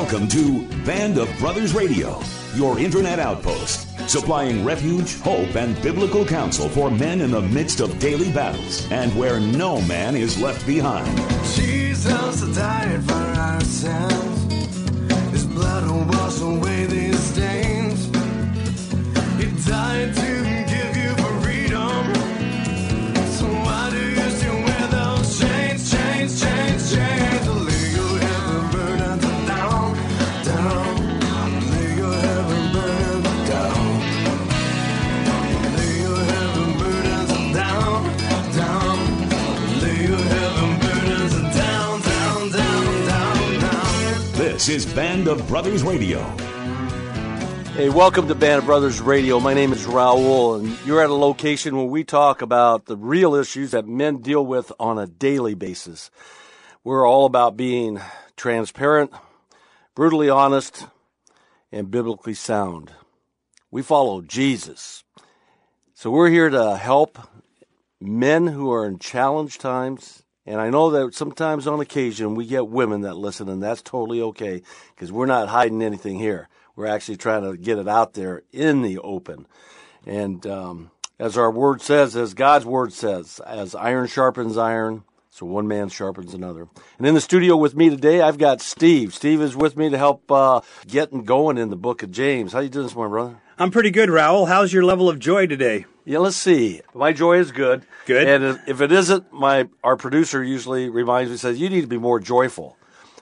Welcome to Band of Brothers Radio, your internet outpost, supplying refuge, hope, and biblical counsel for men in the midst of daily battles and where no man is left behind. Jesus died for our sins. His blood will wash away these stains. He died to give you freedom. So why do you still wear those chains, chains, chains, chains? Lay your heavy burdens down, down. Lay your heavy burdens down. Lay your heavy burdens down, down. Lay your heavy burdens down, down, down, down, down. This is Band of Brothers Radio. Hey, welcome to Band of Brothers Radio. My name is Raul, and you're at a location where we talk about the real issues that men deal with on a daily basis. We're all about being transparent, brutally honest, and biblically sound. We follow Jesus. So we're here to help men who are in challenged times. And I know that sometimes on occasion we get women that listen, and that's totally okay because we're not hiding anything here. We're actually trying to get it out there in the open. And as our word says, as God's word says, as iron sharpens iron, so one man sharpens another. And in the studio with me today, I've got Steve. Steve is with me to help getting going in the book of James. How you doing this morning, brother? I'm pretty good, Raul. How's your level of joy today? Yeah, let's see. My joy is good. Good. And if it isn't, our producer usually reminds me, says, you need to be more joyful.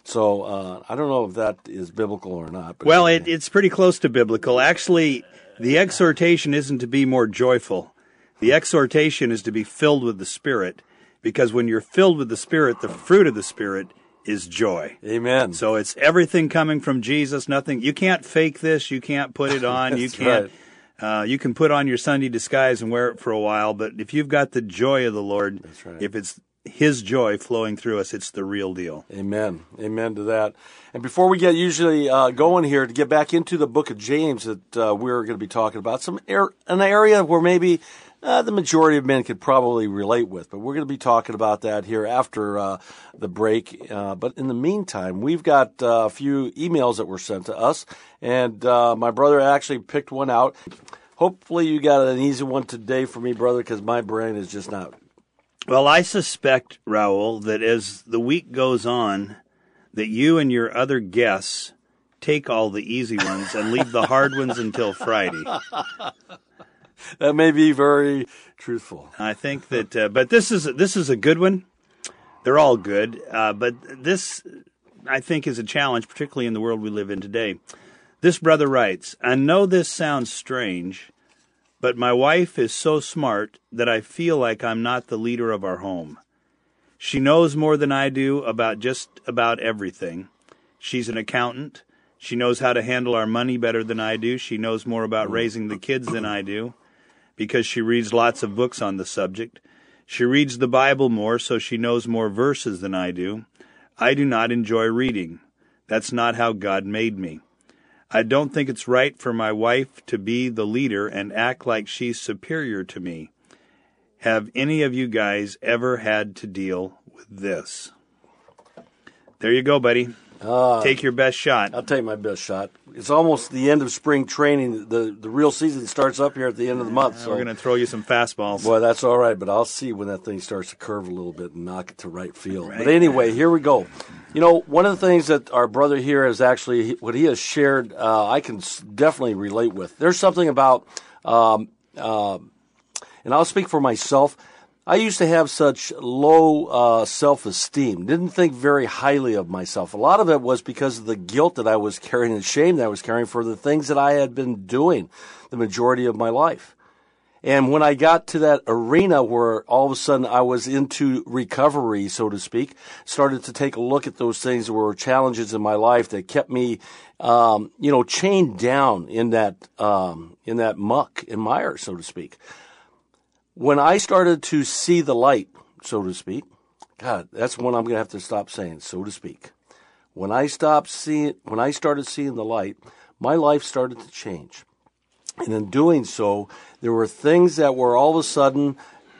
So I don't know if that is biblical or not. But Well, it's pretty close to biblical. Actually, the exhortation isn't to be more joyful. The exhortation is to be filled with the Spirit, because when you're filled with the Spirit, the fruit of the Spirit is joy. Amen. So it's everything coming from Jesus. Nothing. You can't fake this. You can't put it on. You can't. Right. You can put on your Sunday disguise and wear it for a while, but if you've got the joy of the Lord, That's right. if it's His joy flowing through us, it's the real deal. Amen. Amen to that. And before we get usually going here, to get back into the book of James that we're going to be talking about, an area where maybe the majority of men could probably relate with. But we're going to be talking about that here after the break. But in the meantime, we've got a few emails that were sent to us. And my brother actually picked one out. Hopefully you got an easy one today for me, brother, because my brain is just not. Well, I suspect, Raul, that as the week goes on, that you and your other guests take all the easy ones and leave the hard ones until Friday. That may be very truthful. I think that, but this is a good one. They're all good, but this, I think, is a challenge, particularly in the world we live in today. This brother writes, I know this sounds strange, but my wife is so smart that I feel like I'm not the leader of our home. She knows more than I do about just about everything. She's an accountant. She knows how to handle our money better than I do. She knows more about raising the kids than I do because she reads lots of books on the subject. She reads the Bible more, so she knows more verses than I do. I do not enjoy reading. That's not how God made me. I don't think it's right for my wife to be the leader and act like she's superior to me. Have any of you guys ever had to deal with this? There you go, buddy. Take your best shot. I'll take my best shot. It's almost the end of spring training. The real season starts up here at the end of the month. So We're going to throw you some fastballs. Boy, that's all right, but I'll see when that thing starts to curve a little bit and knock it to right field. Right. But anyway, here we go. You know, one of the things that our brother here is actually, what he has shared, I can definitely relate with. There's something about, and I'll speak for myself, I used to have such low self-esteem, didn't think very highly of myself. A lot of it was because of the guilt that I was carrying and shame that I was carrying for the things that I had been doing the majority of my life. And when I got to that arena where all of a sudden I was into recovery, so to speak, started to take a look at those things that were challenges in my life that kept me, chained down in that muck and mire, so to speak. When I started to see the light, so to speak, God, that's one I'm going to have to stop saying, so to speak. When I started seeing the light, my life started to change. And in doing so, there were things that were all of a sudden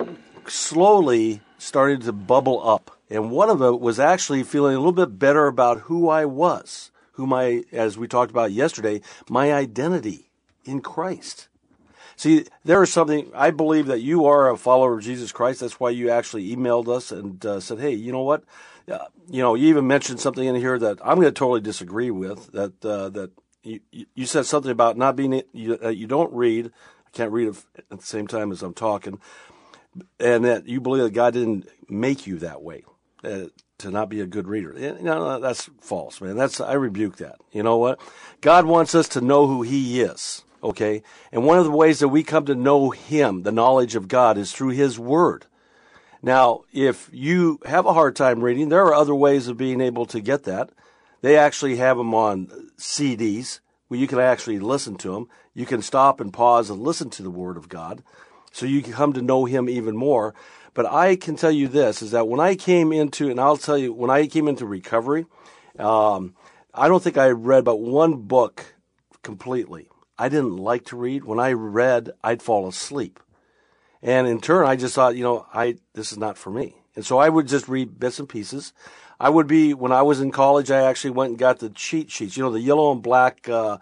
slowly started to bubble up. And one of it was actually feeling a little bit better about who I was, as we talked about yesterday, my identity in Christ. See, there is something, I believe that you are a follower of Jesus Christ. That's why you actually emailed us and said, hey, you know what? You even mentioned something in here that I'm going to totally disagree with, that you said something about not being, you don't read. I can't read at the same time as I'm talking. And that you believe that God didn't make you that way, to not be a good reader. That's false, man. I rebuke that. You know what? God wants us to know who He is. Okay, and one of the ways that we come to know Him, the knowledge of God, is through His Word. Now, if you have a hard time reading, there are other ways of being able to get that. They actually have them on CDs where you can actually listen to them. You can stop and pause and listen to the Word of God, so you can come to know Him even more. But I can tell you this, is that when I came into, and I'll tell you, when I came into recovery, I don't think I read but one book completely. I didn't like to read. When I read, I'd fall asleep. And in turn, I just thought, this is not for me. And so I would just read bits and pieces. When I was in college, I actually went and got the cheat sheets, the yellow and black, I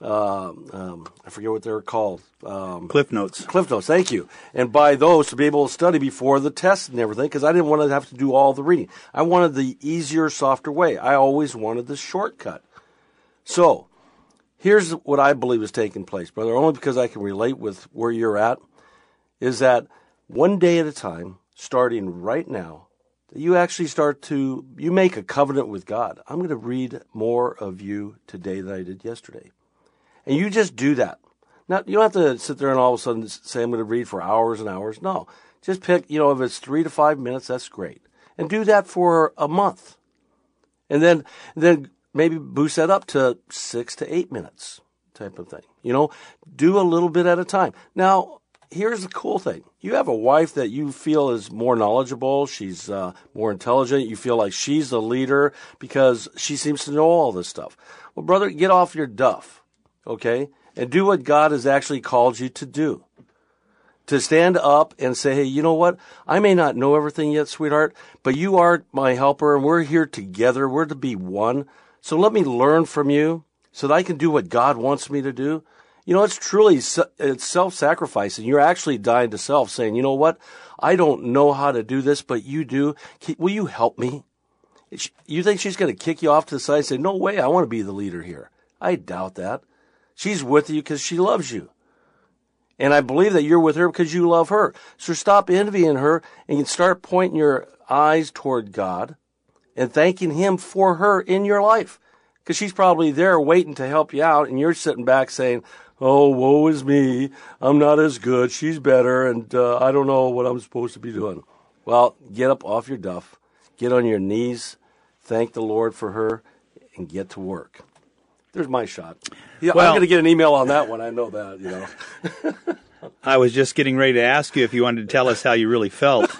forget what they're called. Cliff Notes. Cliff Notes, thank you. And buy those to be able to study before the test and everything, because I didn't want to have to do all the reading. I wanted the easier, softer way. I always wanted the shortcut. So, here's what I believe is taking place, brother, only because I can relate with where you're at, is that one day at a time, starting right now, you actually you make a covenant with God. I'm going to read more of you today than I did yesterday. And you just do that. Now, you don't have to sit there and all of a sudden say, I'm going to read for hours and hours. No, just pick, if it's 3 to 5 minutes, that's great. And do that for a month. And then maybe boost that up to 6 to 8 minutes type of thing. Do a little bit at a time. Now, here's the cool thing. You have a wife that you feel is more knowledgeable. She's more intelligent. You feel like she's the leader because she seems to know all this stuff. Well, brother, get off your duff, okay? And do what God has actually called you to do. To stand up and say, hey, you know what? I may not know everything yet, sweetheart, but you are my helper, and we're here together. We're to be one. So let me learn from you so that I can do what God wants me to do. It's self-sacrificing. You're actually dying to self, saying, you know what? I don't know how to do this, but you do. Will you help me? You think she's going to kick you off to the side and say, no way, I want to be the leader here. I doubt that. She's with you because she loves you. And I believe that you're with her because you love her. So stop envying her and you start pointing your eyes toward God and thanking Him for her in your life. Because she's probably there waiting to help you out, and you're sitting back saying, oh, woe is me. I'm not as good. She's better, and I don't know what I'm supposed to be doing. Well, get up off your duff. Get on your knees. Thank the Lord for her, and get to work. There's my shot. Yeah, I'm going to get an email on that one. I know that, I was just getting ready to ask you if you wanted to tell us how you really felt.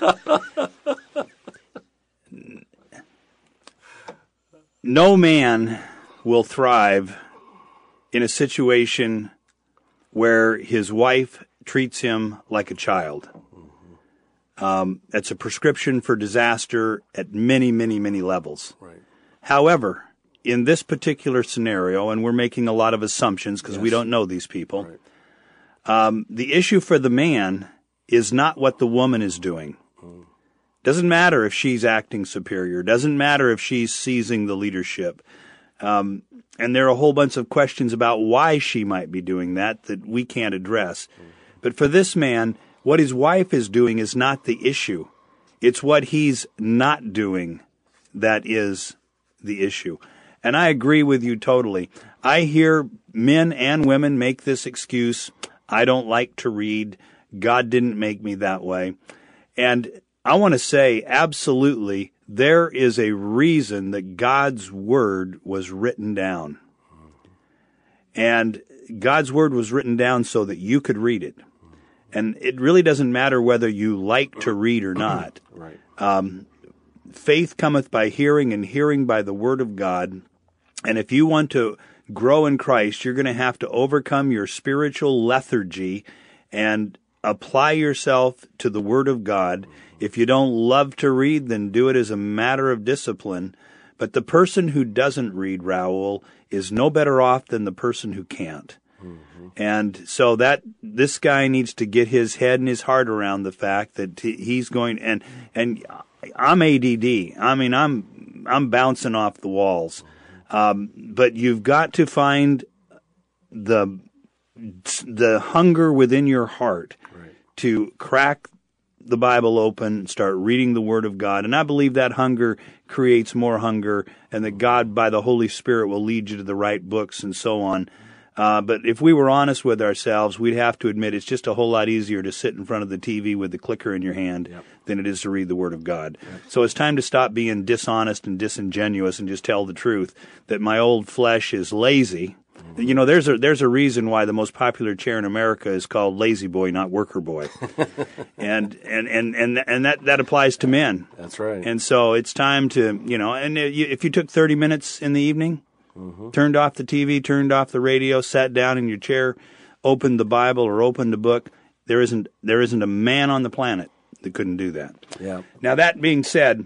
No man will thrive in a situation where his wife treats him like a child. It's a prescription for disaster at many, many, many levels. Right. However, in this particular scenario, and we're making a lot of assumptions because we don't know these people, the issue for the man is not what the woman is doing. Doesn't matter if she's acting superior. Doesn't matter if she's seizing the leadership. And there are a whole bunch of questions about why she might be doing that we can't address. But for this man, what his wife is doing is not the issue. It's what he's not doing that is the issue. And I agree with you totally. I hear men and women make this excuse, I don't like to read. God didn't make me that way. And I want to say, absolutely, there is a reason that God's Word was written down. And God's Word was written down so that you could read it. And it really doesn't matter whether you like to read or not. Right. Faith cometh by hearing, and hearing by the Word of God. And if you want to grow in Christ, you're going to have to overcome your spiritual lethargy and apply yourself to the Word of God. If you don't love to read, then do it as a matter of discipline. But the person who doesn't read, Raul, is no better off than the person who can't. And so that this guy needs to get his head and his heart around the fact that he's going, and I'm ADD. I mean, I'm bouncing off the walls. But you've got to find the hunger within your heart to crack the Bible open, start reading the Word of God. And I believe that hunger creates more hunger, and that God, by the Holy Spirit, will lead you to the right books and so on. But if we were honest with ourselves, we'd have to admit it's just a whole lot easier to sit in front of the TV with the clicker in your hand than it is to read the Word of God. So it's time to stop being dishonest and disingenuous and just tell the truth that my old flesh is lazy. You know, there's a reason why the most popular chair in America is called Lazy Boy, not Worker Boy, and that applies to men. That's right. And so it's time to, you know, and if you took 30 minutes in the evening, turned off the TV, turned off the radio, sat down in your chair, opened the Bible or opened a book, there isn't a man on the planet that couldn't do that. Yeah. Now that being said,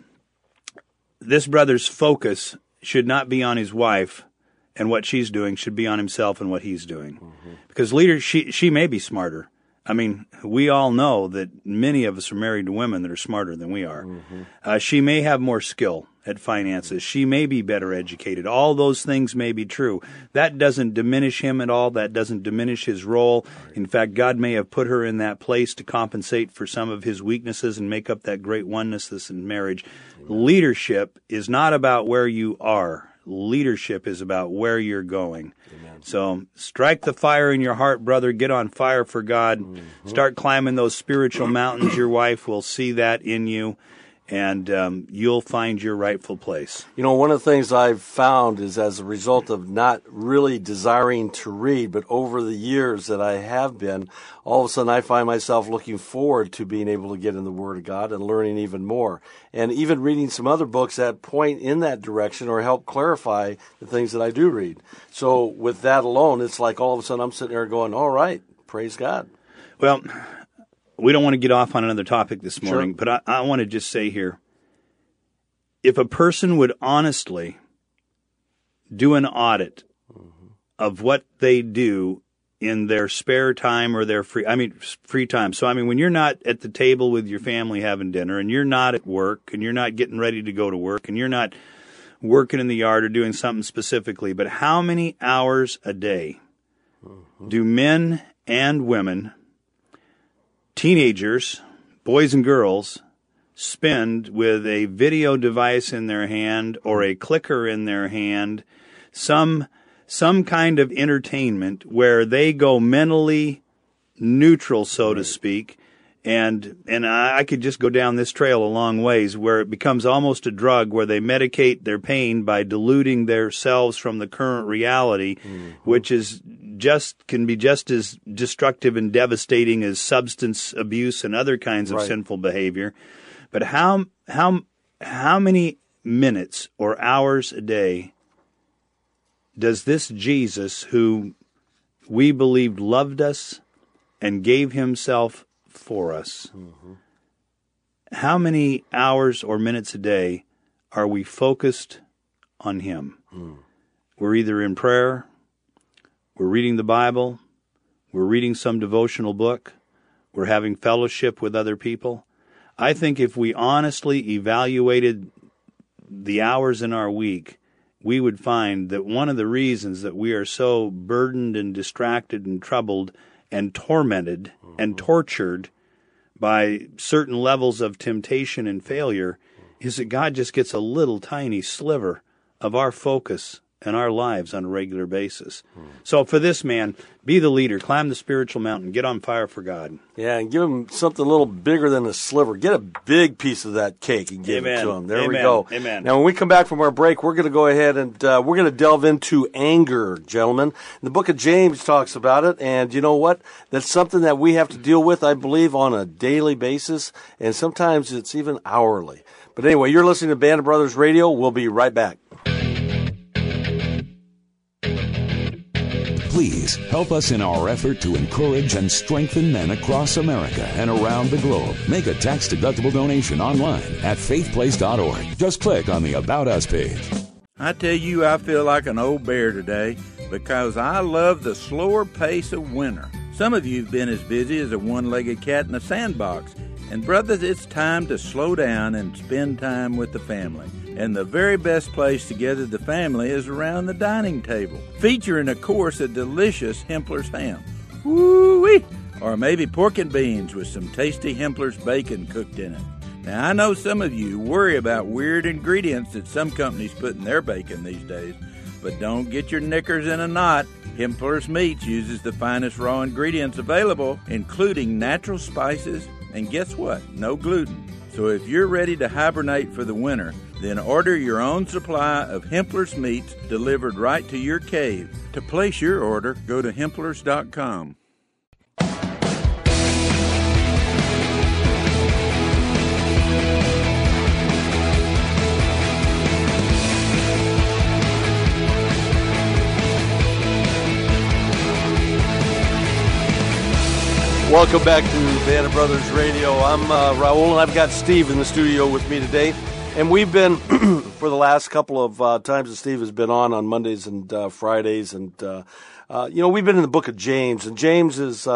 this brother's focus should not be on his wife and what she's doing, should be on himself and what he's doing. Because she may be smarter. I mean, we all know that many of us are married to women that are smarter than we are. She may have more skill at finances. She may be better educated. All those things may be true. That doesn't diminish him at all. That doesn't diminish his role. In fact, God may have put her in that place to compensate for some of his weaknesses and make up that great oneness that's in marriage. Leadership is not about where you are. Leadership is about where you're going. Amen. So strike the fire in your heart, brother. Get on fire for God. Start climbing those spiritual mountains. Your wife will see that in you, and you'll find your rightful place. You know, one of the things I've found is as a result of not really desiring to read, but over the years that I have been, all of a sudden I find myself looking forward to being able to get in the Word of God and learning even more. And even reading some other books that point in that direction or help clarify the things that I do read. So with that alone, it's like all of a sudden I'm sitting there going, all right, praise God. Well, we don't want to get off on another topic this morning, but I want to just say here, if a person would honestly do an audit of what they do in their spare time or their free time. So, when you're not at the table with your family having dinner, and you're not at work, and you're not getting ready to go to work, and you're not working in the yard or doing something specifically, but how many hours a day do men and women, teenagers, boys and girls, spend with a video device in their hand or a clicker in their hand, some kind of entertainment where they go mentally neutral, so to speak, and I could just go down this trail a long ways where it becomes almost a drug where they medicate their pain by diluting themselves from the current reality, which can be just as destructive and devastating as substance abuse and other kinds of sinful behavior. But how many minutes or hours a day does this Jesus, who we believed loved us and gave himself for us, how many hours or minutes a day are we focused on him? We're either in prayer, we're reading the Bible, we're reading some devotional book, we're having fellowship with other people. I think if we honestly evaluated the hours in our week, we would find that one of the reasons that we are so burdened and distracted and troubled and tormented and tortured by certain levels of temptation and failure is that God just gets a little tiny sliver of our focus and our lives on a regular basis. So for this man, be the leader, climb the spiritual mountain, get on fire for God. Yeah, and give him something a little bigger than a sliver. Get a big piece of that cake and give it to him. There we go. Amen. Now, when we come back from our break, we're going to go ahead and we're going to delve into anger, gentlemen. The book of James talks about it, and you know what? That's something that we have to deal with, I believe, on a daily basis, and sometimes it's even hourly. But anyway, you're listening to Band of Brothers Radio. We'll be right back. Please help us in our effort to encourage and strengthen men across America and around the globe. Make a tax-deductible donation online at faithplace.org. Just click on the About Us page. I tell you, I feel like an old bear today because I love the slower pace of winter. Some of you have been as busy as a one-legged cat in a sandbox. And brothers, it's time to slow down and spend time with the family. And the very best place to gather the family is around the dining table, featuring, of course, a delicious Hempler's ham. Woo-wee! Or maybe pork and beans with some tasty Hempler's bacon cooked in it. Now, I know some of you worry about weird ingredients that some companies put in their bacon these days, but don't get your knickers in a knot. Hempler's Meats uses the finest raw ingredients available, including natural spices, and guess what? No gluten. So if you're ready to hibernate for the winter, then order your own supply of Hempler's Meats delivered right to your cave. To place your order, go to Hemplers.com. Welcome back to Band of Brothers Radio. I'm Raul, and I've got Steve in the studio with me today. And we've been, for the last couple of times that Steve has been on Mondays and Fridays, and, we've been in the book of James. And James is,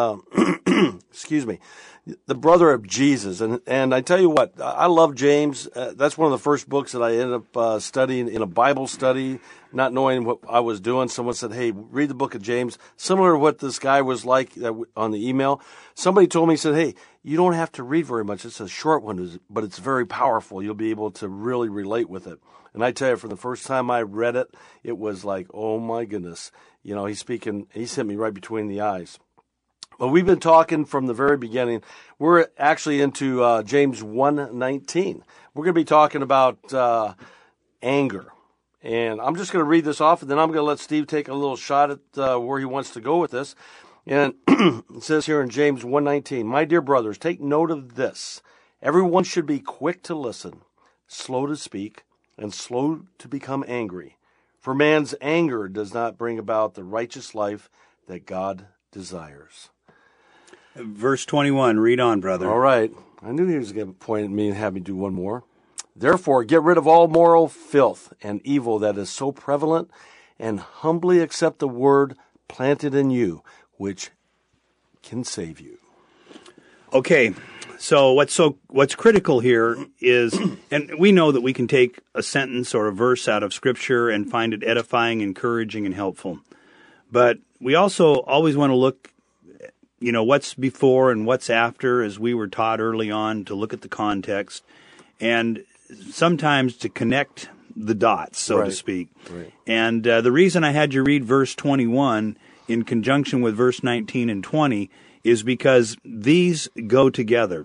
excuse me, the brother of Jesus. And I tell you what, I love James. That's one of the first books that I ended up studying in a Bible study, not knowing what I was doing. Someone said, hey, read the book of James, similar to what this guy was like on the email. Somebody told me, said, hey, you don't have to read very much. It's a short one, but it's very powerful. You'll be able to really relate with it. And I tell you, for the first time I read it, it was like, oh my goodness. You know, he hit me right between the eyes. Well, we've been talking from the very beginning. We're actually into James 1:19. We're going to be talking about anger. And I'm just going to read this off, and then I'm going to let Steve take a little shot at where he wants to go with this. And it says here in James 1:19, my dear brothers, take note of this. Everyone should be quick to listen, slow to speak, and slow to become angry. For man's anger does not bring about the righteous life that God desires. Verse 21, read on, brother. All right. I knew he was going to point at me and have me do one more. Therefore, get rid of all moral filth and evil that is so prevalent, and humbly accept the word planted in you, which can save you. Okay, so what's critical here is, and we know that we can take a sentence or a verse out of Scripture and find it edifying, encouraging, and helpful. But we also always want to look, what's before and what's after, as we were taught early on, to look at the context, and sometimes to connect the dots, so to speak. Right. And the reason I had you read verse 21 in conjunction with verse 19 and 20 is because these go together.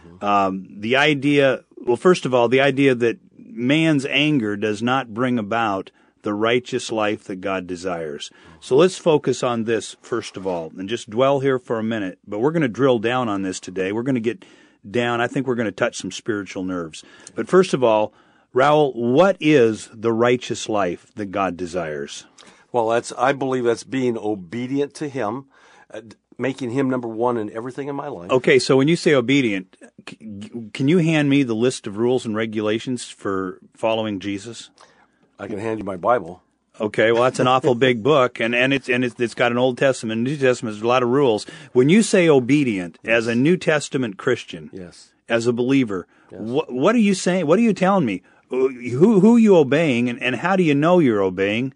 The idea, first of all, the idea that man's anger does not bring about the righteous life that God desires. So let's focus on this first of all and just dwell here for a minute. But we're going to drill down on this today. We're going to get down. I think we're going to touch some spiritual nerves. But first of all, Raul, what is the righteous life that God desires? Well, I believe that's being obedient to Him, making Him number one in everything in my life. Okay, so when you say obedient, can you hand me the list of rules and regulations for following Jesus? I can hand you my Bible. Okay, well, that's an awful big book, and it's got an Old Testament, New Testament. There's a lot of rules. When you say obedient, as a New Testament Christian, yes, as a believer, yes, what are you saying? What are you telling me? Who are you obeying, and how do you know you're obeying?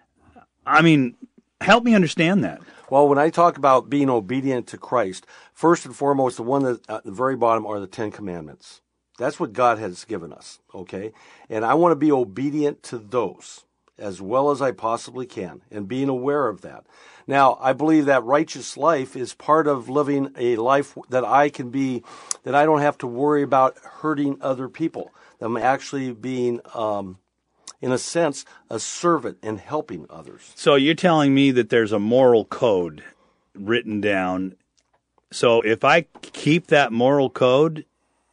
I mean, help me understand that. Well, when I talk about being obedient to Christ, first and foremost, the one that at the very bottom are the Ten Commandments. That's what God has given us, okay? And I want to be obedient to those as well as I possibly can, and being aware of that. Now, I believe that righteous life is part of living a life that I don't have to worry about hurting other people. That I'm actually being, in a sense, a servant and helping others. So you're telling me that there's a moral code written down. So if I keep that moral code,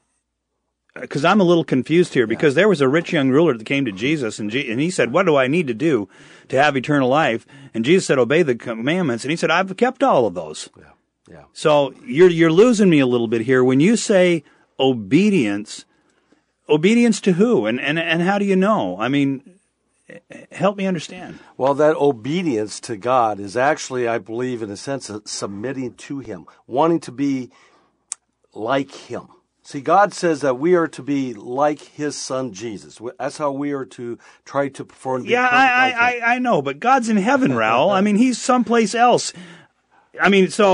because I'm a little confused here, because there was a rich young ruler that came to Jesus, and he said, what do I need to do to have eternal life? And Jesus said, obey the commandments. And he said, I've kept all of those. Yeah. So you're losing me a little bit here. When you say obedience to who? And how do you know? I mean, Help me understand. Well, that obedience to God is actually, I believe, in a sense, of submitting to Him, wanting to be like Him. See, God says that we are to be like His Son, Jesus. That's how we are to try to perform. Yeah, I know, but God's in heaven, Raul. I mean, He's someplace else. I'm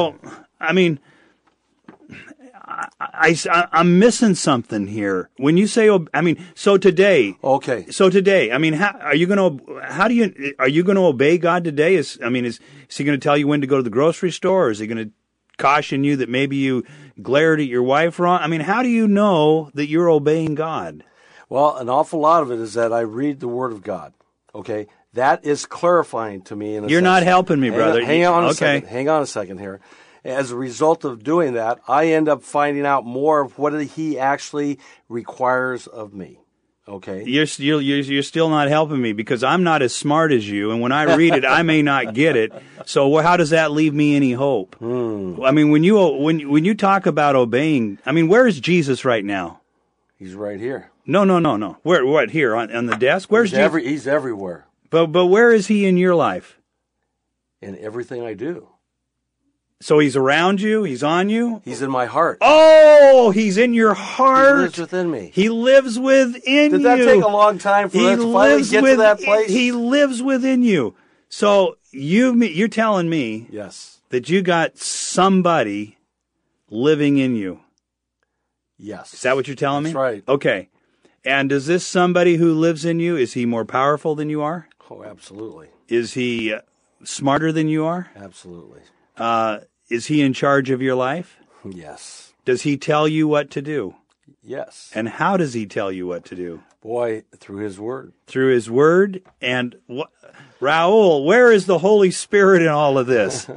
missing something here. When you say, so today. Okay. So today, are you going to obey God today? Is He going to tell you when to go to the grocery store, or is He going to caution you that maybe you glared at your wife wrong? How do you know that you're obeying God? Well, an awful lot of it is that I read the Word of God. Okay, that is clarifying to me. You're not helping me, brother. Hang on a second. Hang on a second here. As a result of doing that, I end up finding out more of what He actually requires of me. Okay, you're still not helping me, because I'm not as smart as you, and when I read it, I may not get it. So how does that leave me any hope? When you talk about obeying, where is Jesus right now? He's right here. No. Where? What? Here on the desk? Where's Jesus? He's everywhere. But where is He in your life? In everything I do. So He's around you? He's on you? He's in my heart. Oh, He's in your heart. He lives within me. He lives within you. Did that take a long time for us to finally get to that place? He lives within you. So you're telling me yes, that you got somebody living in you. Yes. Is that what you're telling me? That's right. Okay. And does this somebody who lives in you, is he more powerful than you are? Oh, absolutely. Is he smarter than you are? Absolutely. Is he in charge of your life? Yes. Does he tell you what to do? Yes. And how does he tell you what to do? Boy, through His Word. Through His Word? And Raul, where is the Holy Spirit in all of this?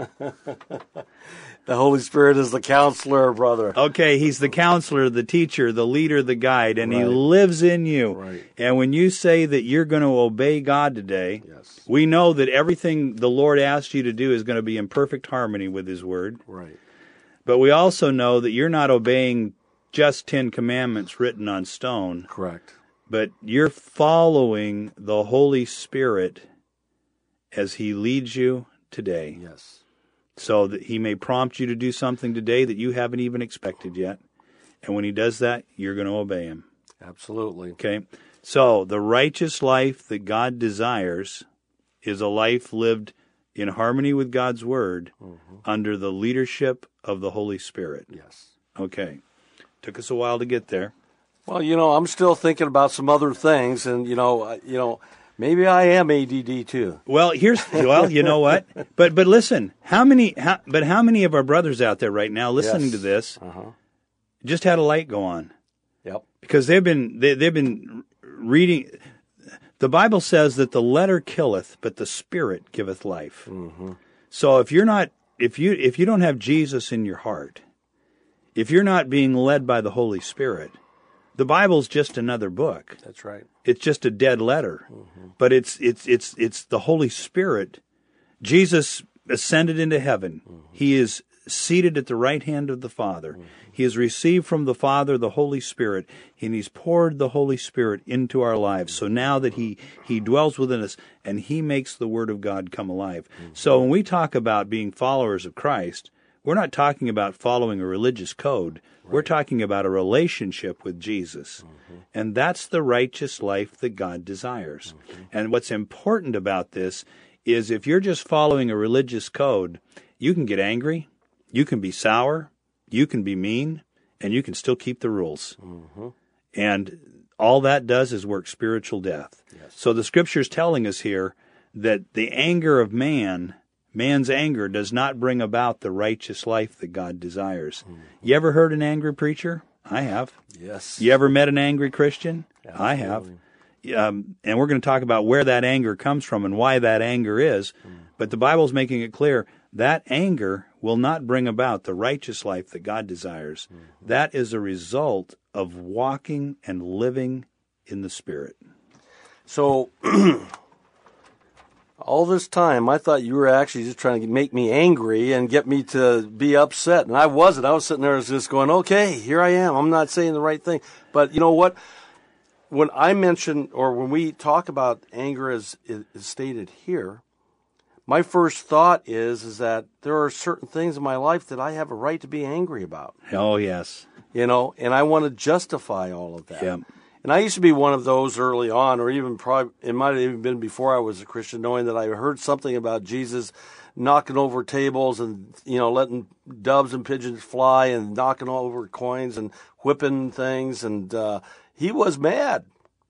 The Holy Spirit is the counselor, brother. Okay, He's the counselor, the teacher, the leader, the guide, and He lives in you. Right. And when you say that you're going to obey God today, yes, we know that everything the Lord asked you to do is going to be in perfect harmony with His Word. Right. But we also know that you're not obeying just 10 commandments written on stone. Correct. But you're following the Holy Spirit as He leads you today. Yes. So that He may prompt you to do something today that you haven't even expected yet. And when He does that, you're going to obey Him. Absolutely. Okay? So the righteous life that God desires is a life lived in harmony with God's Word under the leadership of the Holy Spirit. Yes. Okay. Took us a while to get there. Well, I'm still thinking about some other things, and maybe I am ADD too. Well, you know what? But listen, how many of our brothers out there right now listening to this just had a light go on? Yep. Because they've been reading. The Bible says that the letter killeth, but the Spirit giveth life. Mm-hmm. So if you don't have Jesus in your heart, if you're not being led by the Holy Spirit, the Bible's just another book. That's right. It's just a dead letter. Mm-hmm. But it's the Holy Spirit. Jesus ascended into heaven. Mm-hmm. He is seated at the right hand of the Father. Mm-hmm. He has received from the Father the Holy Spirit, and He's poured the Holy Spirit into our lives. So now that He dwells within us, and He makes the Word of God come alive. Mm-hmm. So when we talk about being followers of Christ, we're not talking about following a religious code. Right. We're talking about a relationship with Jesus. Mm-hmm. And that's the righteous life that God desires. Mm-hmm. And what's important about this is if you're just following a religious code, you can get angry, you can be sour, you can be mean, and you can still keep the rules. Mm-hmm. And all that does is work spiritual death. Yes. So the Scripture's telling us here that the anger of man's anger does not bring about the righteous life that God desires. Mm-hmm. You ever heard an angry preacher? I have. Yes. You ever met an angry Christian? Absolutely. I have. And we're going to talk about where that anger comes from and why that anger is. Mm-hmm. But the Bible's making it clear that anger will not bring about the righteous life that God desires. Mm-hmm. That is a result of walking and living in the Spirit. So all this time, I thought you were actually just trying to make me angry and get me to be upset. And I wasn't. I was sitting there just going, okay, here I am. I'm not saying the right thing. But you know what? when I mention, or when we talk about anger as is stated here, my first thought is that there are certain things in my life that I have a right to be angry about. Oh, yes. And I want to justify all of that. Yeah. And I used to be one of those early on, or even probably, it might have even been before I was a Christian, knowing that I heard something about Jesus knocking over tables and, letting doves and pigeons fly and knocking over coins and whipping things. And he was mad.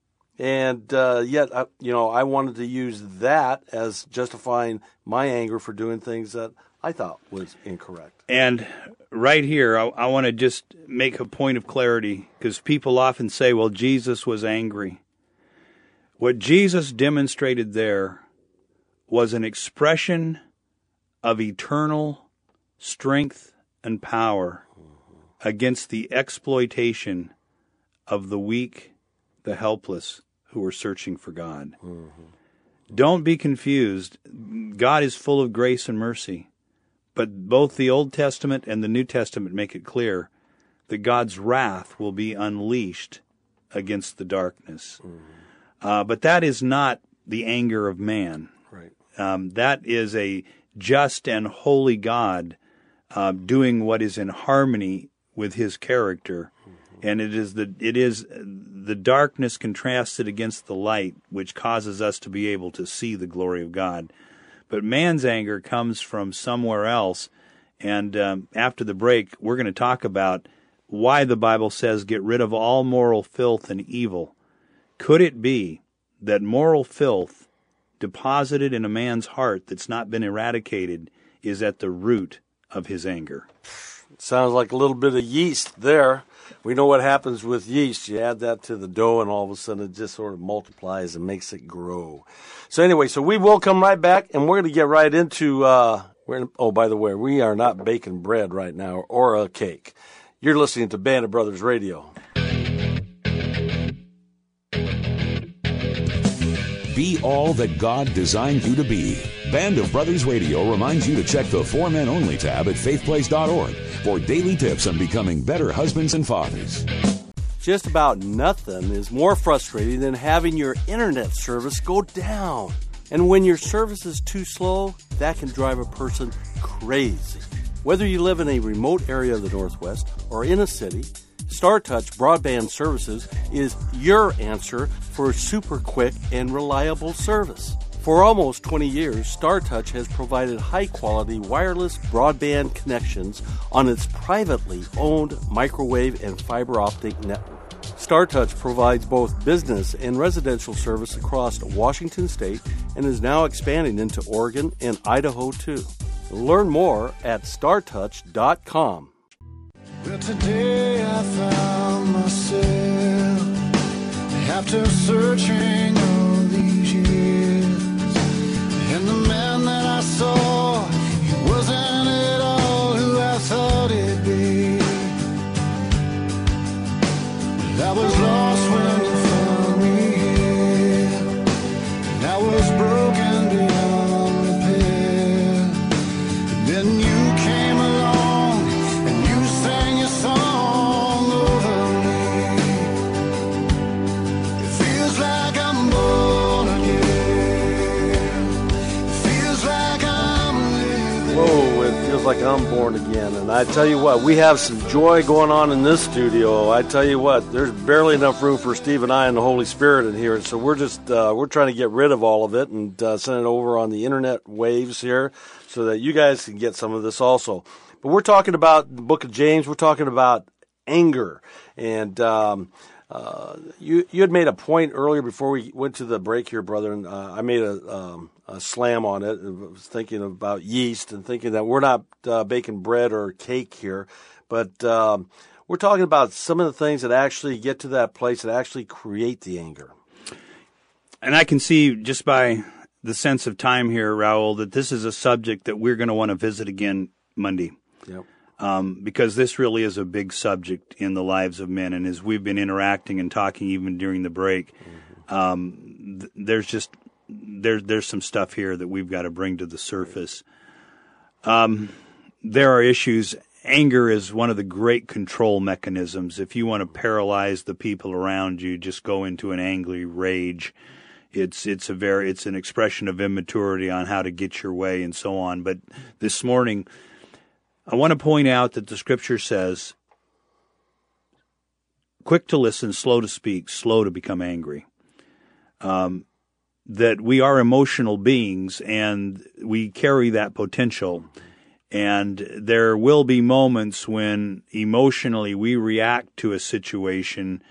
And yet, I wanted to use that as justifying my anger for doing things that I thought was incorrect. And right here, I want to just make a point of clarity, because people often say, well, Jesus was angry. What Jesus demonstrated there was an expression of eternal strength and power against the exploitation of the weak, the helpless, who are searching for God. Don't be confused. God is full of grace and mercy. But both the Old Testament and the New Testament make it clear that God's wrath will be unleashed against the darkness. But that is not the anger of man. Right. That is a just and holy God doing what is in harmony with his character. And it is the darkness contrasted against the light which causes us to be able to see the glory of God. But man's anger comes from somewhere else. And after the break, we're going to talk about why the Bible says get rid of all moral filth and evil. Could it be that moral filth deposited in a man's heart that's not been eradicated is at the root of his anger? Sounds like a little bit of yeast there. We know what happens with yeast. You add that to the dough, and all of a sudden it just sort of multiplies and makes it grow. So anyway, we will come right back, and we're going to get right into, by the way, we are not baking bread right now or a cake. You're listening to Band of Brothers Radio. Be all that God designed you to be. Band of Brothers Radio reminds you to check the For Men Only tab at faithplace.org for daily tips on becoming better husbands and fathers. Just about nothing is more frustrating than having your internet service go down. And when your service is too slow, that can drive a person crazy. Whether you live in a remote area of the Northwest or in a city, StarTouch Broadband Services is your answer for super quick and reliable service. For almost 20 years, StarTouch has provided high-quality wireless broadband connections on its privately owned microwave and fiber optic network. StarTouch provides both business and residential service across Washington State and is now expanding into Oregon and Idaho, too. Learn more at StarTouch.com. Well, today I found myself after searching all these years, and the man that I saw, he wasn't at all who I thought he'd be. I was lost when you found me here, and I was broken beyond repair. And then you came along and you sang your song over me. It feels like I'm born again. It feels like I'm living. Whoa, it feels like I'm born again. And I tell you what, we have some joy going on in this studio. I tell you what, there's barely enough room for Steve and I and the Holy Spirit in here. So we're just, we're trying to get rid of all of it and send it over on the internet waves here so that you guys can get some of this also. But we're talking about the book of James. We're talking about anger. And you had made a point earlier before we went to the break here, brother, and I made a slam on it. I was thinking about yeast and thinking that we're not baking bread or cake here, but we're talking about some of the things that actually get to that place that actually create the anger. And I can see just by the sense of time here, Raul, that this is a subject that we're going to want to visit again Monday. Yep. Because this really is a big subject in the lives of men. And as we've been interacting and talking even during the break, there's some stuff here that we've got to bring to the surface. There are issues anger is one of the great control mechanisms. If you want to paralyze the people around you, just go into an angry rage. It's an expression of immaturity on how to get your way and so on. But this morning, I want to point out that the Scripture says, quick to listen, slow to speak, slow to become angry. That we are emotional beings and we carry that potential. And there will be moments when emotionally we react to a situation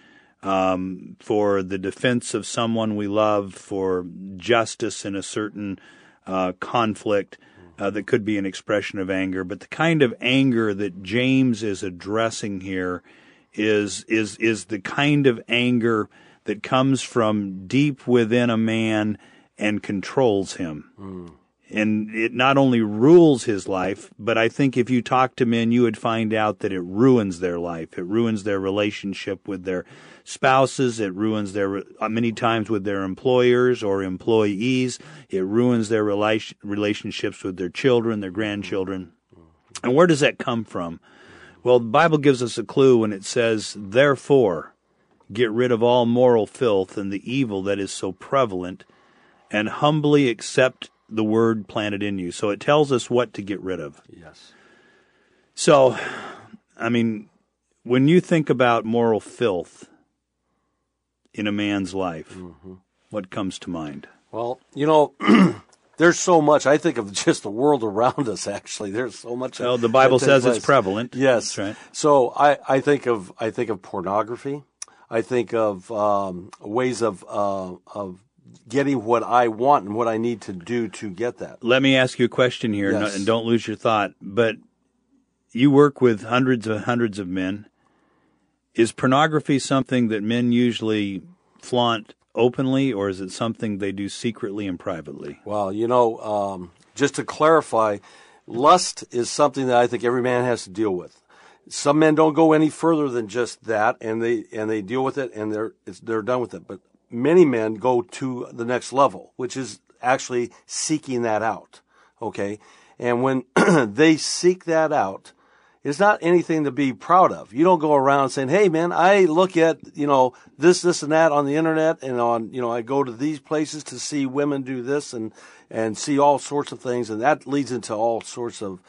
for the defense of someone we love, for justice in a certain conflict that could be an expression of anger. But the kind of anger that James is addressing here is the kind of anger that comes from deep within a man and controls him. And it not only rules his life, but I think if you talk to men, you would find out that it ruins their life. It ruins their relationship with their spouses. It ruins their, many times with their employers or employees. It ruins their relationships with their children, their grandchildren. And where does that come from? Well, the Bible gives us a clue when it says, therefore, get rid of all moral filth and the evil that is so prevalent, and humbly accept the word planted in you. So it tells us what to get rid of. Yes. So, I mean, when you think about moral filth in a man's life, what comes to mind? Well, there's so much. I think of just the world around us, actually. There's so much. Well, the Bible says it's prevalent. Yes. That's right. So I think of pornography. I think of ways of getting what I want and what I need to do to get that. Let me ask you a question here, Yes. and don't lose your thought. But you work with hundreds of men. Is pornography something that men usually flaunt openly, or is it something they do secretly and privately? Well, just to clarify, lust is something that I think every man has to deal with. Some men don't go any further than just that, and they deal with it, and they're done with it. But many men go to the next level, which is actually seeking that out, okay? And when they seek that out, it's not anything to be proud of. You don't go around saying, hey, man, I look at, this and that on the internet, and I go to these places to see women do this and see all sorts of things, and that leads into all sorts of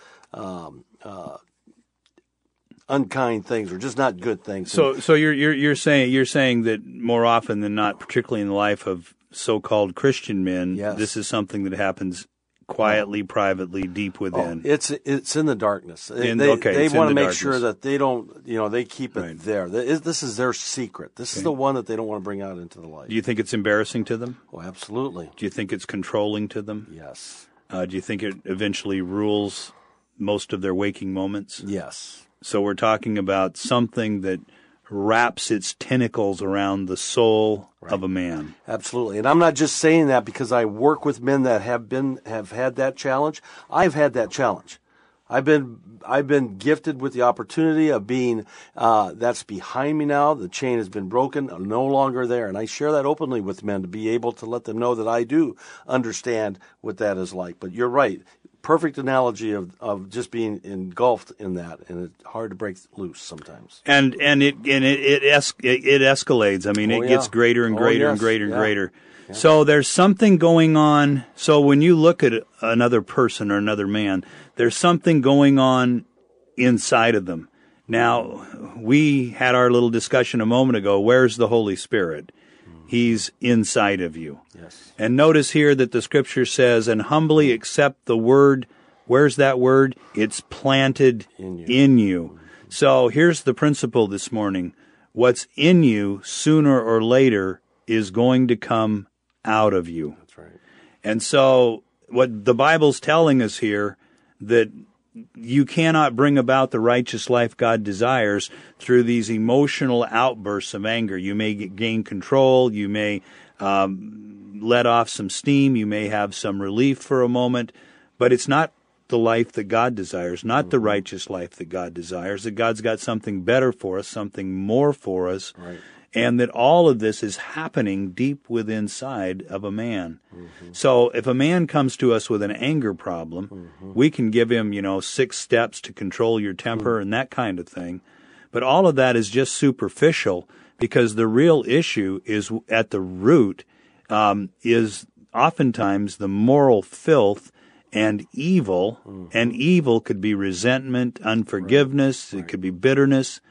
unkind things or just not good things. So you're saying that more often than not, particularly in the life of so-called Christian men, Yes. This is something that happens quietly, privately, deep within. It's in the darkness. They it's want to in the make darkness. sure that they don't, they keep it Right. there. This is their secret. This is the one that they don't want to bring out into the light. Do you think it's embarrassing to them? Oh, absolutely. Do you think it's controlling to them? Yes. Do you think it eventually rules most of their waking moments? Yes. So we're talking about something that wraps its tentacles around the soul of a man. Absolutely. And I'm not just saying that because I work with men that have had that challenge. I've had that challenge. I've been gifted with the opportunity of being, that's behind me now. The chain has been broken. I'm no longer there. And I share that openly with men to be able to let them know that I do understand what that is like. But you're right. Perfect analogy of just being engulfed in that, and it's hard to break loose sometimes. And it escalates. I mean, Oh, it gets yeah. greater and Oh, greater yes. and greater and Yeah. greater. So there's something going on. So when you look at another person or another man, there's something going on inside of them. Now, we had our little discussion a moment ago. Where's the Holy Spirit? He's inside of you. Yes. And notice here that the Scripture says, and humbly accept the word. Where's that word? It's planted in you. So here's the principle this morning. What's in you, sooner or later, is going to come out of you. That's right. And so what the Bible's telling us here, that you cannot bring about the righteous life God desires through these emotional outbursts of anger. You may gain control. You may let off some steam. You may have some relief for a moment. But it's not the life that God desires, not the righteous life that God desires, that God's got something better for us, something more for us. Right. and that all of this is happening deep within inside of a man. Mm-hmm. So if a man comes to us with an anger problem, mm-hmm. we can give him, 6 steps to control your temper and that kind of thing. But all of that is just superficial, because the real issue is at the root, is oftentimes the moral filth and evil. Mm-hmm. And evil could be resentment, unforgiveness, right. It could be bitterness,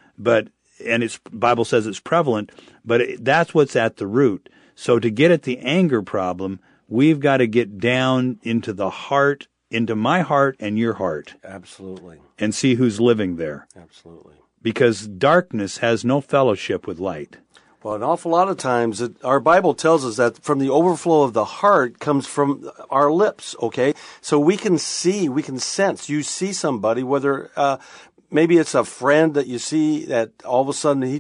and it's Bible says it's prevalent, but that's what's at the root. So to get at the anger problem, we've got to get down into the heart, into my heart and your heart. Absolutely. And see who's living there. Absolutely. Because darkness has no fellowship with light. Well, an awful lot of times, our Bible tells us that from the overflow of the heart comes from our lips, okay? So we can see, we can sense. You see somebody, whether maybe it's a friend that you see that all of a sudden he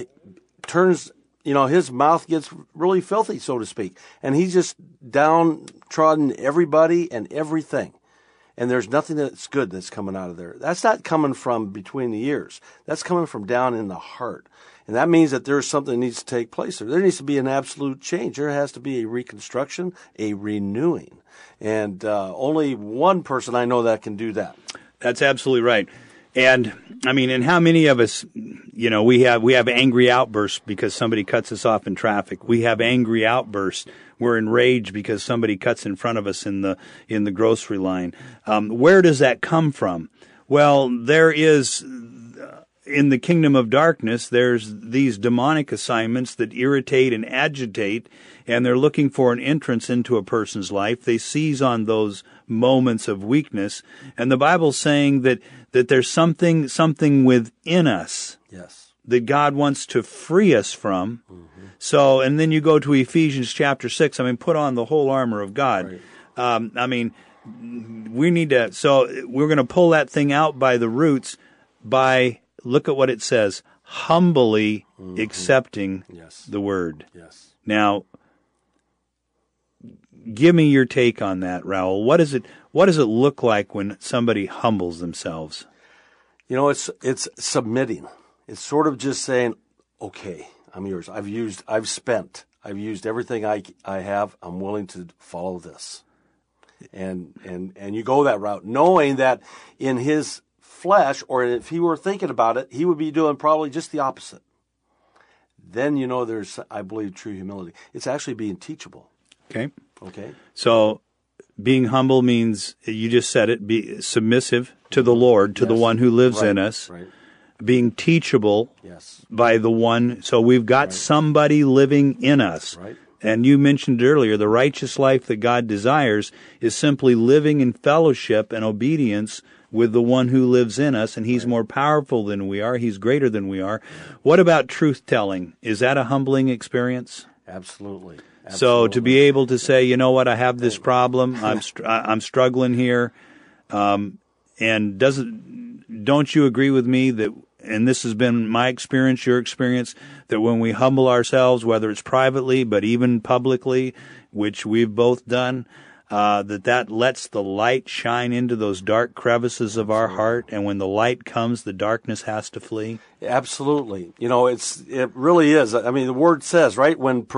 turns, his mouth gets really filthy, so to speak. And he's just downtrodden everybody and everything. And there's nothing that's good that's coming out of there. That's not coming from between the ears. That's coming from down in the heart. And that means that there's something that needs to take place there. There needs to be an absolute change. There has to be a reconstruction, a renewing. And only one person I know that can do that. That's absolutely right. And and how many of us, we have angry outbursts because somebody cuts us off in traffic. We have angry outbursts. We're enraged because somebody cuts in front of us in the grocery line. Where does that come from? Well, there is, in the kingdom of darkness, there's these demonic assignments that irritate and agitate, and they're looking for an entrance into a person's life. They seize on those moments of weakness, and the Bible's saying that there's something within us, yes, that God wants to free us from. Mm-hmm. So, and then you go to Ephesians chapter 6. Put on the whole armor of God. Right. We need to. So we're going to pull that thing out by the roots by, look at what it says, humbly mm-hmm. accepting yes. the word. Yes. Now, give me your take on that, Raul. What does it look like when somebody humbles themselves? It's submitting. It's sort of just saying, okay, I'm yours. I've used everything I have. I'm willing to follow this. And you go that route, knowing that in his flesh, or if he were thinking about it, he would be doing probably just the opposite. Then there's, I believe, true humility. It's actually being teachable. Okay. So being humble means, you just said it, be submissive to the Lord, to yes. the one who lives right. in us. Right. Being teachable yes. by the one. So we've got right. somebody living in us. Right. And you mentioned earlier, the righteous life that God desires is simply living in fellowship and obedience with the one who lives in us, and he's right. more powerful than we are. He's greater than we are. What about truth-telling? Is that a humbling experience? Absolutely. So to be able to say, you know what, I have this problem, I'm struggling here, and don't you agree with me that, and this has been my experience, your experience, that when we humble ourselves, whether it's privately but even publicly, which we've both done, that lets the light shine into those dark crevices of our heart, and when the light comes, the darkness has to flee? Absolutely. It really is. The Word says, right,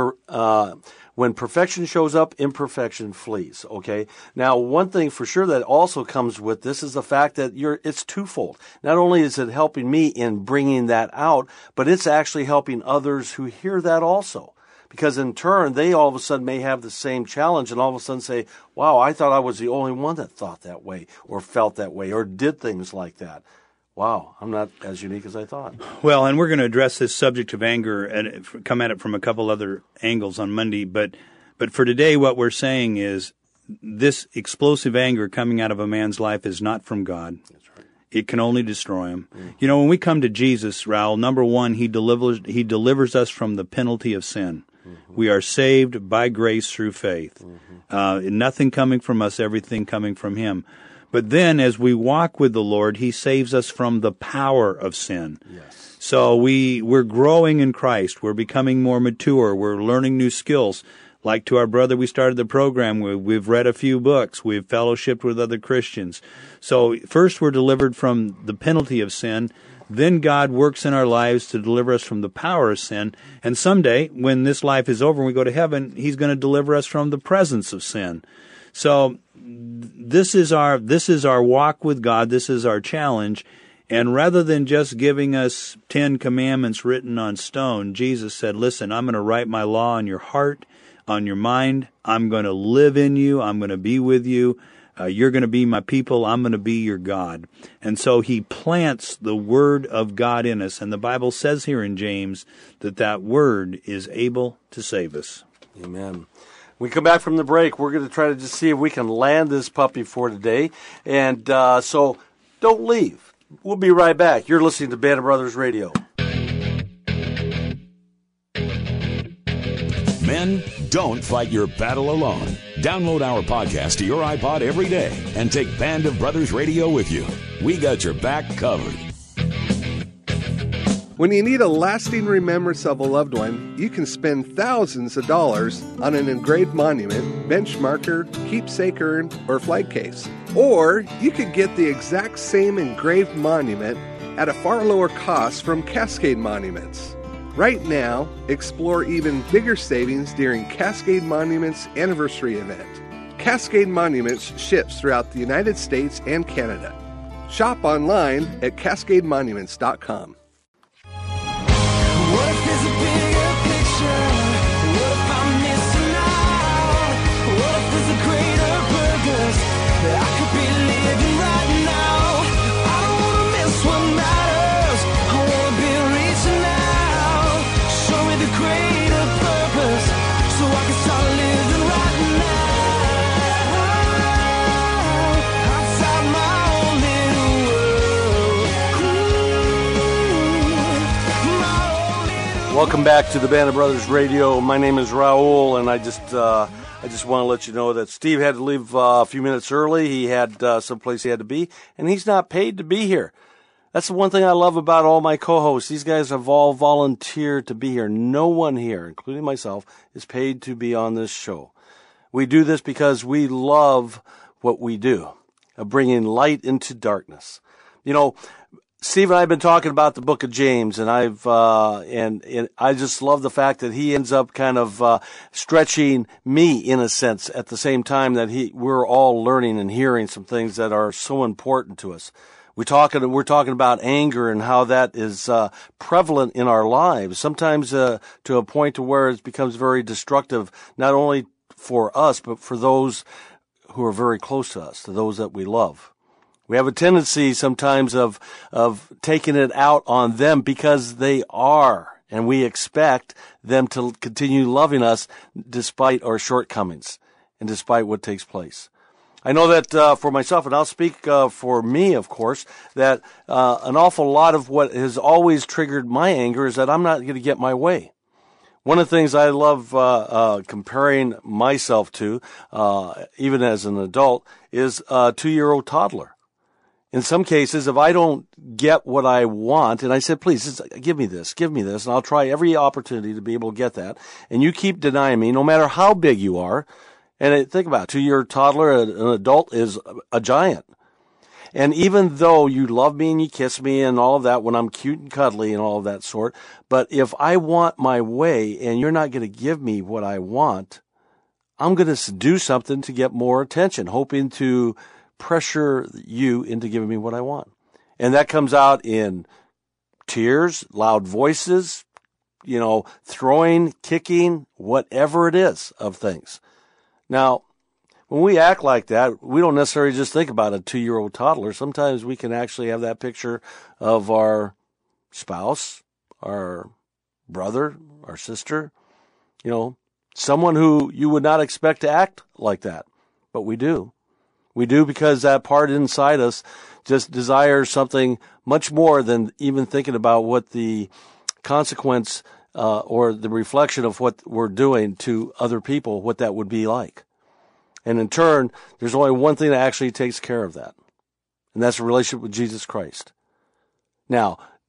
when perfection shows up, imperfection flees, okay? Now, one thing for sure that also comes with this is the fact that it's twofold. Not only is it helping me in bringing that out, but it's actually helping others who hear that also. Because in turn, they all of a sudden may have the same challenge and all of a sudden say, wow, I thought I was the only one that thought that way or felt that way or did things like that. Wow, I'm not as unique as I thought. Well, and we're going to address this subject of anger and come at it from a couple other angles on Monday. But for today, what we're saying is this explosive anger coming out of a man's life is not from God. That's right. It can only destroy him. Mm-hmm. When we come to Jesus, Raul, number one, he delivers us from the penalty of sin. Mm-hmm. We are saved by grace through faith. Mm-hmm. Nothing coming from us, everything coming from him. But then as we walk with the Lord, he saves us from the power of sin. Yes. So we're growing in Christ. We're becoming more mature. We're learning new skills. Like to our brother we started the program with, we've read a few books, we've fellowshiped with other Christians. So first we're delivered from the penalty of sin, then God works in our lives to deliver us from the power of sin, and someday, when this life is over and we go to heaven, He's going to deliver us from the presence of sin. So this is our walk with God, this is our challenge, and rather than just giving us 10 commandments written on stone, Jesus said, listen, I'm going to write my law on your heart, on your mind. I'm going to live in you. I'm going to be with you. You're going to be my people. I'm going to be your God. And so He plants the Word of God in us. And the Bible says here in James that that Word is able to save us. Amen. When we come back from the break, we're going to try to just see if we can land this puppy for today. And so don't leave. We'll be right back. You're listening to Band of Brothers Radio. Men, don't fight your battle alone. Download our podcast to your iPod every day and take Band of Brothers Radio with you. We got your back covered. When you need a lasting remembrance of a loved one, you can spend thousands of dollars on an engraved monument, bench marker, keepsake urn, or flag case. Or you could get the exact same engraved monument at a far lower cost from Cascade Monuments. Right now, explore even bigger savings during Cascade Monuments Anniversary Event. Cascade Monuments ships throughout the United States and Canada. Shop online at CascadeMonuments.com. What if there's a bigger picture? What if I'm missing out? What if there's a greater purpose that I could be living right now? I don't want to miss what matters. I want to be reaching out. Show me the greater purpose so I can start living right now. Outside my own little world. Welcome back to the Band of Brothers Radio. My name is Raul, and I just want to let you know that Steve had to leave a few minutes early. He had someplace he had to be, and he's not paid to be here. That's the one thing I love about all my co-hosts. These guys have all volunteered to be here. No one here, including myself, is paid to be on this show. We do this because we love what we do, of bringing light into darkness. You know, Steve and I have been talking about the book of James, and and I just love the fact that he ends up kind of stretching me in a sense at the same time that we're all learning and hearing some things that are so important to us. We're talking about anger and how that is prevalent in our lives, sometimes to a point to where it becomes very destructive, not only for us, but for those who are very close to us, to those that we love. We have a tendency sometimes of taking it out on them because they are, and we expect them to continue loving us despite our shortcomings and despite what takes place. I know that for myself, and I'll speak for me, of course, that an awful lot of what has always triggered my anger is that I'm not going to get my way. One of the things I love comparing myself to, even as an adult, is a 2-year-old toddler. In some cases, if I don't get what I want, and I said, please, give me this, and I'll try every opportunity to be able to get that, and you keep denying me, no matter how big you are, and think about it, 2-year toddler, an adult is a giant. And even though you love me and you kiss me and all of that when I'm cute and cuddly and all of that sort, but if I want my way and you're not going to give me what I want, I'm going to do something to get more attention, hoping to pressure you into giving me what I want. And that comes out in tears, loud voices, throwing, kicking, whatever it is of things. Now, when we act like that, we don't necessarily just think about a 2-year-old toddler. Sometimes we can actually have that picture of our spouse, our brother, our sister, someone who you would not expect to act like that, but we do. We do because that part inside us just desires something much more than even thinking about what the consequence or the reflection of what we're doing to other people, what that would be like. And in turn, there's only one thing that actually takes care of that, and that's a relationship with Jesus Christ. Now,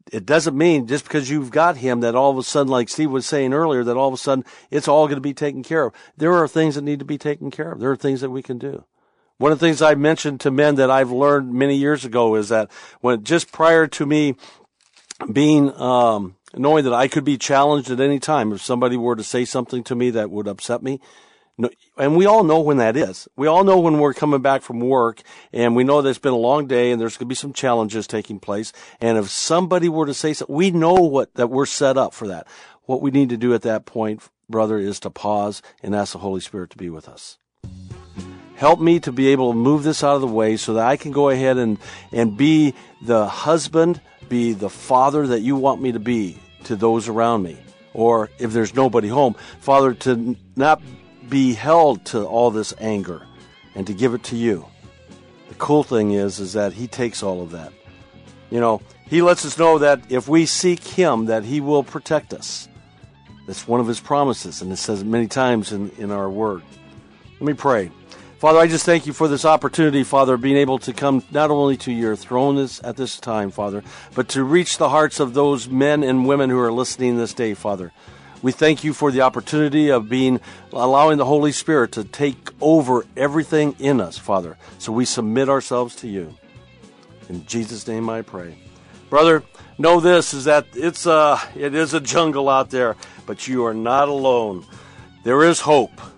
it doesn't mean just because you've got him that all of a sudden, like Steve was saying earlier, that all of a sudden it's all going to be taken care of. There are things that need to be taken care of. There are things that we can do. One of the things I mentioned to men that I've learned many years ago is that when just prior to me being knowing that I could be challenged at any time if somebody were to say something to me that would upset me. And we all know when that is. We all know when we're coming back from work and we know that it's been a long day and there's going to be some challenges taking place. And if somebody were to say something, we know that we're set up for that. What we need to do at that point, brother, is to pause and ask the Holy Spirit to be with us. Help me to be able to move this out of the way so that I can go ahead and be the husband, be the father that you want me to be to those around me. Or if there's nobody home, Father, to not be held to all this anger and to give it to you. The cool thing is that he takes all of that. You know, he lets us know that if we seek him, that he will protect us. That's one of his promises, and it says it many times in our word. Let me pray. Father, I just thank you for this opportunity, Father, being able to come not only to your throne at this time, Father, but to reach the hearts of those men and women who are listening this day, Father. We thank you for the opportunity of allowing the Holy Spirit to take over everything in us, Father. So we submit ourselves to you. In Jesus' name I pray. Brother, know this, is that it is a jungle out there, but you are not alone. There is hope.